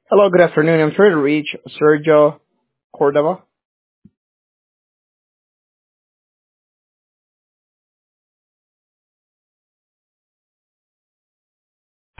Hello, good afternoon. I'm trying to reach Sergio Cordova.